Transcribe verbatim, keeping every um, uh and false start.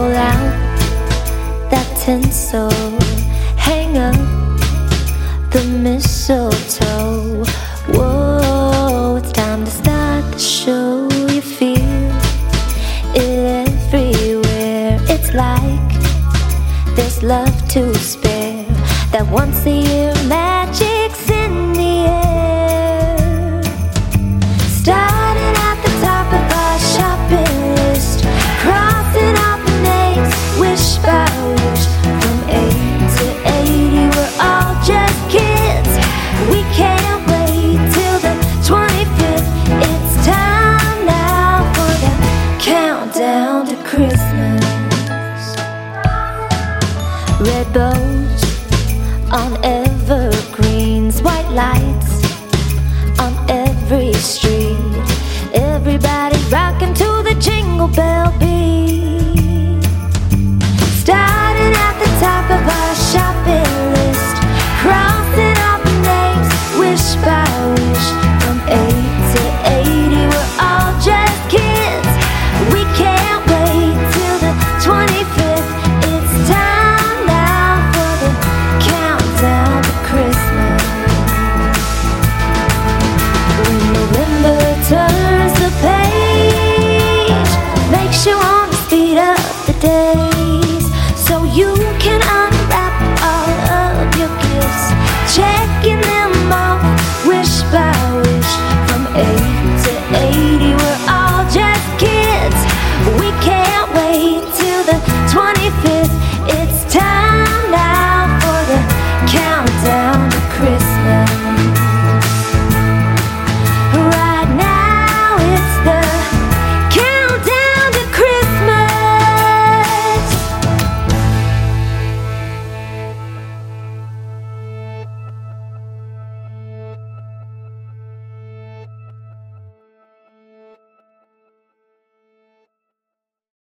Roll out that tinsel, hang up the mistletoe. Whoa, it's time to start the show. You feel it everywhere. It's like there's love to spare. That once a year magic's in the air. Starting at the top of our shopping list, crossing off the names, wish by wish. From eight to eighty, we're all just kids. We can't wait till the twenty-fifth. It's time now for the countdown to Christmas. Red bows on evergreens, white lights on every street. Everybody rocking to the jingle bell beat. Starting at the top of our shopping list, crossing off the names, wish by wish. From eight to eighty, we're all just kids. We can't wait till the twenty-fifth. It's time now for the countdown to Christmas. When November turns the page, makes you want to speed up the day.